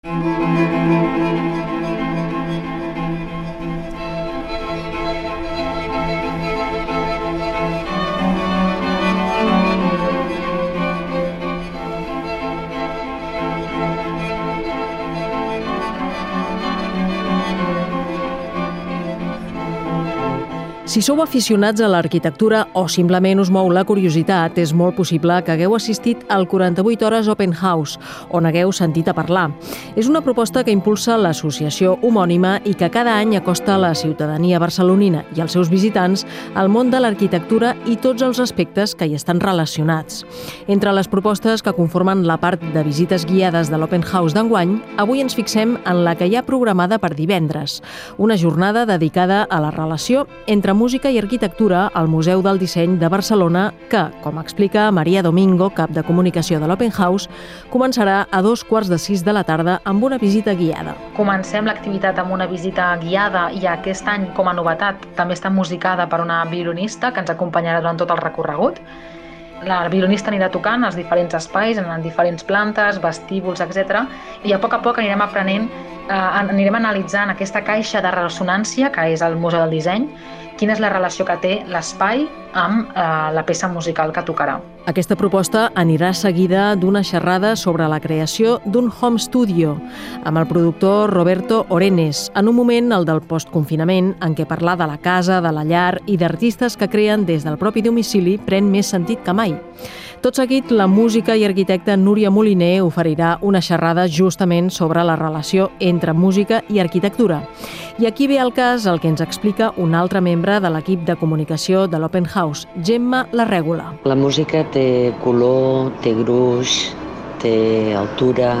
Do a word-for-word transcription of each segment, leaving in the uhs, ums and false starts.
Si sou aficionats a l'arquitectura o simplement us mou la curiositat, és molt possible que hagueu assistit al quaranta-vuit hores Open House, on hagueu sentit a parlar. És una proposta que impulsa l'associació homònima i que cada any acosta a la ciutadania barcelonina i als seus visitants al món de l'arquitectura i tots els aspectes que hi estan relacionats. Entre les propostes que conformen la part de visites guiades de l'Open House d'enguany, avui ens fixem en la que hi ha programada per divendres, una jornada dedicada a la relació entre música i arquitectura al Museu del Disseny de Barcelona que, com explica Maria Domingo, cap de comunicació de l'Open House, començarà a dos quarts de sis de la tarda amb una visita guiada. Comencem l'activitat amb una visita guiada i aquest any, com a novetat, també està musicada per una violinista que ens acompanyarà durant tot el recorregut. La violinista anirà tocant als diferents espais, en diferents plantes, vestíbuls, etcètera. I a poc a poc anirem aprenent, eh, anirem analitzant aquesta caixa de ressonància que és el Museu del Disseny, quina és la relació que té l'espai amb eh, la peça musical que tocarà. Aquesta proposta anirà seguida d'una xerrada sobre la creació d'un home studio amb el productor Roberto Orenes, en un moment, el del postconfinament, en què parlar de la casa, de la llar i d'artistes que creen des del propi domicili pren més sentit que mai. Tot seguit, la música i arquitecta Núria Moliner oferirà una xerrada justament sobre la relació entre música i arquitectura. I aquí ve al cas el que ens explica un altre membre de l'equip de comunicació de l'Open House, Gemma Larrègola. La música té color, té gruix, té altura,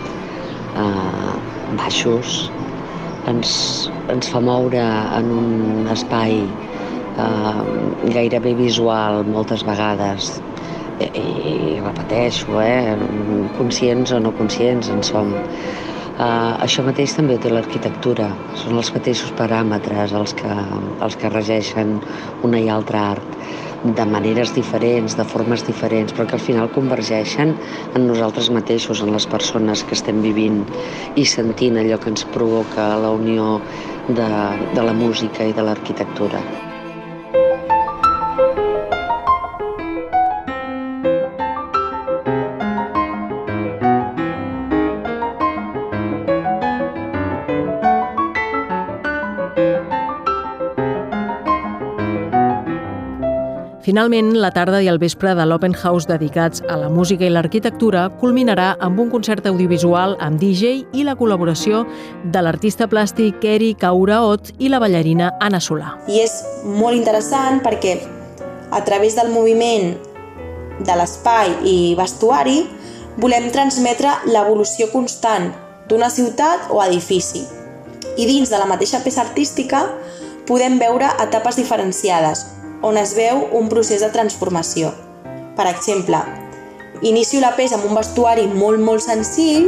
eh, baixos, ens, ens fa moure en un espai eh, gairebé visual moltes vegades. I, i repeteixo, eh, conscients o no conscients en som. Uh, això mateix també ho té l'arquitectura, són els mateixos paràmetres els que, els que regeixen una i altra art, de maneres diferents, de formes diferents, però que al final convergeixen en nosaltres mateixos, en les persones que estem vivint i sentint allò que ens provoca la unió de, de la música i de l'arquitectura. Finalment, la tarda i el vespre de l'Open House dedicats a la música i l'arquitectura culminarà amb un concert audiovisual amb D J i la col·laboració de l'artista plàstic Eri Kauraot i la ballarina Anna Solà. I és molt interessant perquè a través del moviment de l'espai i vestuari volem transmetre l'evolució constant d'una ciutat o edifici. I dins de la mateixa peça artística podem veure etapes diferenciades, on es veu un procés de transformació. Per exemple, inicio la peça amb un vestuari molt, molt senzill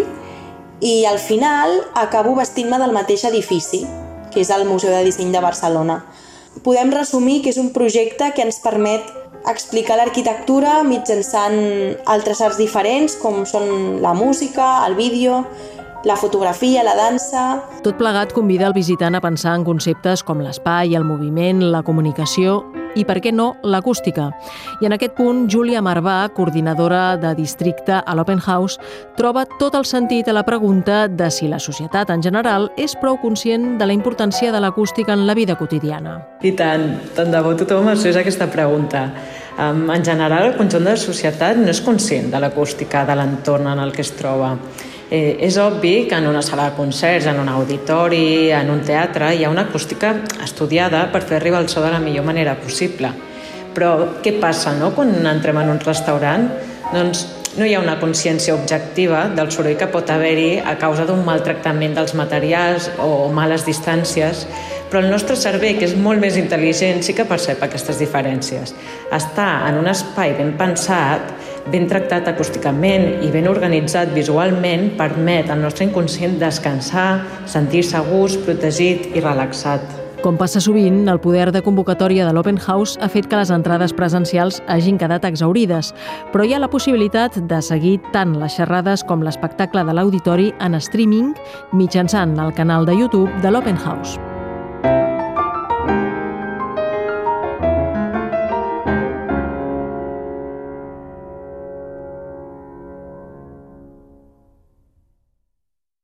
i al final acabo vestint-me del mateix edifici, que és el Museu de Disseny de Barcelona. Podem resumir que és un projecte que ens permet explicar l'arquitectura mitjançant altres arts diferents, com són la música, el vídeo, la fotografia, la dansa... Tot plegat convida el visitant a pensar en conceptes com l'espai, el moviment, la comunicació i, per què no, l'acústica. I en aquest punt, Júlia Marvà, coordinadora de districte a l'Open House, troba tot el sentit a la pregunta de si la societat en general és prou conscient de la importància de l'acústica en la vida quotidiana. I tant, tant de bo tothom es fes aquesta pregunta. Um, en general, el conjunt de la societat no és conscient de l'acústica de l'entorn en el que es troba. Eh, és obvi que en una sala de concerts, en un auditori, en un teatre, hi ha una acústica estudiada per fer arribar el so de la millor manera possible. Però què passa, no?, quan entrem en un restaurant? Doncs no hi ha una consciència objectiva del soroll que pot haver-hi a causa d'un maltractament dels materials o males distàncies, però el nostre cervell, que és molt més intel·ligent, sí que percep aquestes diferències. Estar en un espai ben pensat, ben tractat acústicament i ben organitzat visualment permet al nostre inconscient descansar, sentir-se a gust, protegit i relaxat. Com passa sovint, el poder de convocatòria de l'Open House ha fet que les entrades presencials hagin quedat exhaurides, però hi ha la possibilitat de seguir tant les xerrades com l'espectacle de l'auditori en streaming mitjançant el canal de YouTube de l'Open House.